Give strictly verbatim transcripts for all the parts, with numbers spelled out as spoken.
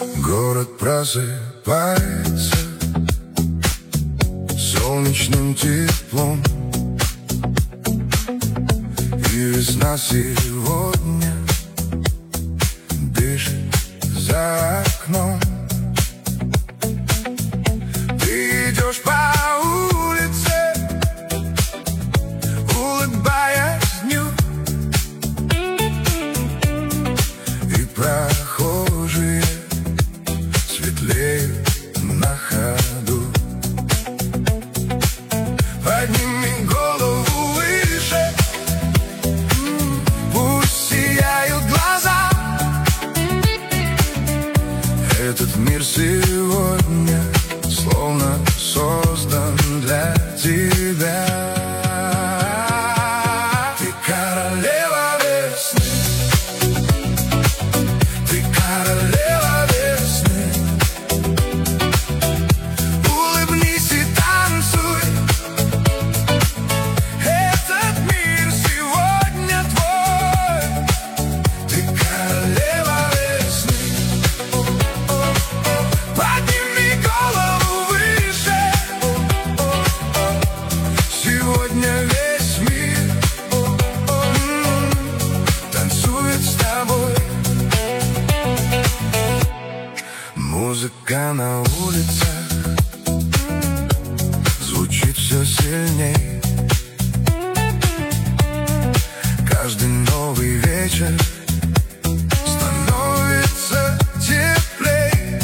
Город просыпается солнечным теплом, и весна сегодня дышит за окном. Ты идешь по улице, улыбаясь дню, и прохожие светлеют на ходу. Подними голову выше, пусть сияют глаза. Этот мир сегодня словно создан для тебя. Ты королева весны, ты королева весны. Улыбнись и танцуй, этот мир сегодня твой. Ты королева весны. Подними голову выше, сегодня весь мир танцует с тобой. Музыка на улицах звучит все сильней. Каждый новый вечер становится теплей.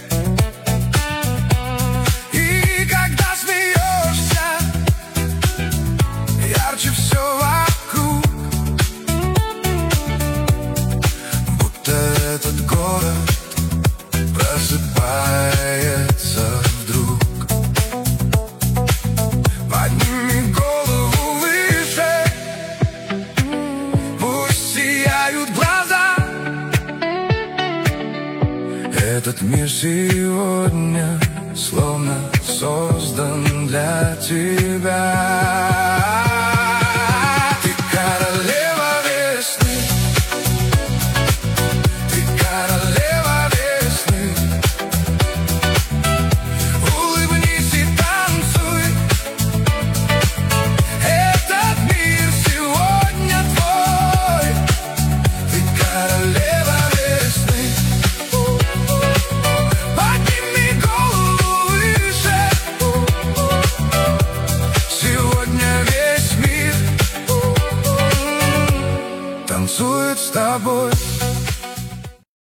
И когда смеешься, ярче все вокруг, будто этот город просыпается вдруг. Подними голову выше, пусть сияют глаза. Этот мир сегодня словно создан для тебя.